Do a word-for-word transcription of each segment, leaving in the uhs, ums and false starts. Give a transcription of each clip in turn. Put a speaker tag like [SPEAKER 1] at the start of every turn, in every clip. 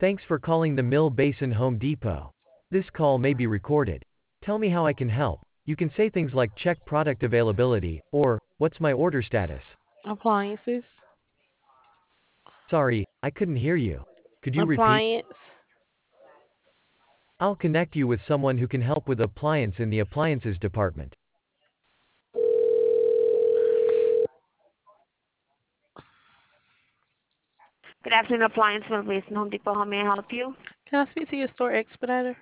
[SPEAKER 1] Thanks for calling the Mill Basin Home Depot. This call may be recorded. Tell me how I can help. You can say things like check product availability, or what's my order status?
[SPEAKER 2] Appliances.
[SPEAKER 1] Sorry, I couldn't hear you. Could you repeat?
[SPEAKER 2] Appliance.
[SPEAKER 1] I'll connect you with someone who can help with appliance in the appliances department.
[SPEAKER 3] Good afternoon, Appliance Mill Basin Home Depot. How may I help you?
[SPEAKER 2] Can I speak to your store expediter?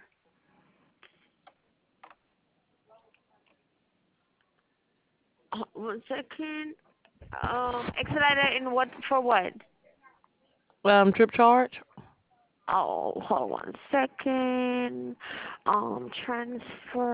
[SPEAKER 3] Uh, One second. Um, expediter in what for what?
[SPEAKER 2] Um, trip charge.
[SPEAKER 3] Oh, hold one second. Um, transfer.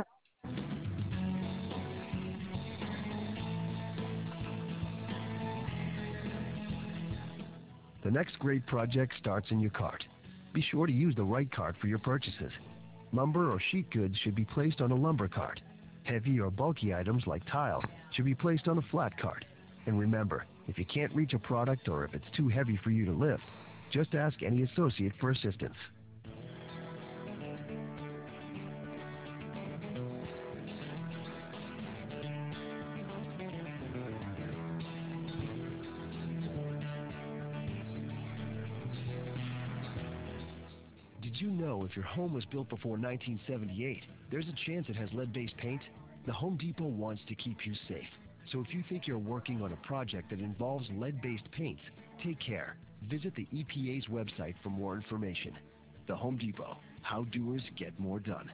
[SPEAKER 4] The next great project starts in your cart. Be sure to use the right cart for your purchases. Lumber or sheet goods should be placed on a lumber cart. Heavy or bulky items like tile should be placed on a flat cart. And remember, if you can't reach a product or if it's too heavy for you to lift, just ask any associate for assistance. Did you know if your home was built before nineteen seventy-eight, there's a chance it has lead-based paint? The Home Depot wants to keep you safe. So if you think you're working on a project that involves lead-based paints, take care. Visit the E P A's website for more information. The Home Depot. How doers get more done.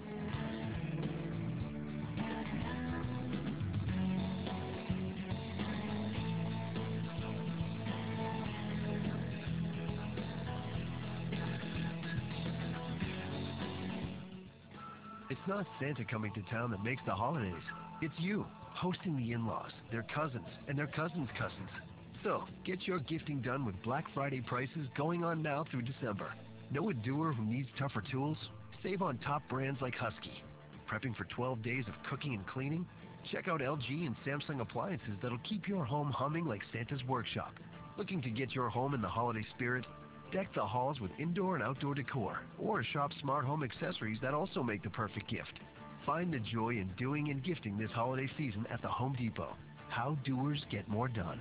[SPEAKER 4] It's not Santa coming to town that makes the holidays. It's you, hosting the in-laws, their cousins, and their cousins' cousins. So, get your gifting done with Black Friday prices going on now through December. Know a doer who needs tougher tools? Save on top brands like Husky. Prepping for twelve days of cooking and cleaning? Check out L G and Samsung appliances that'll keep your home humming like Santa's workshop. Looking to get your home in the holiday spirit? Deck the halls with indoor and outdoor decor, or shop smart home accessories that also make the perfect gift. Find the joy in doing and gifting this holiday season at the Home Depot. How doers get more done.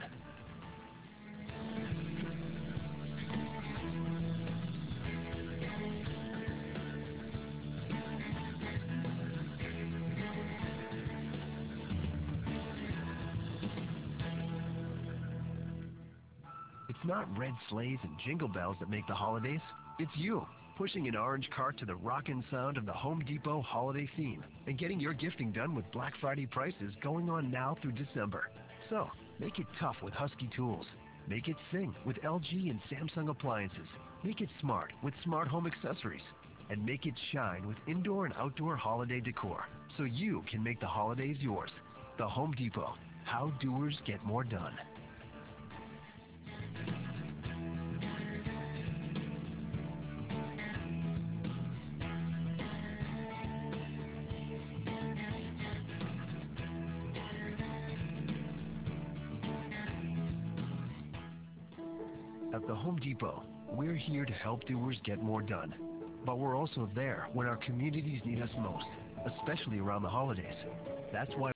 [SPEAKER 4] It's not red sleighs and jingle bells that make the holidays. It's you, pushing an orange cart to the rockin' sound of the Home Depot holiday theme and getting your gifting done with Black Friday prices going on now through December. So, make it tough with Husky tools. Make it sing with L G and Samsung appliances. Make it smart with smart home accessories. And make it shine with indoor and outdoor holiday decor so you can make the holidays yours. The Home Depot. How doers get more done. At the Home Depot, we're here to help doers get more done. But we're also there when our communities need us most, especially around the holidays. That's why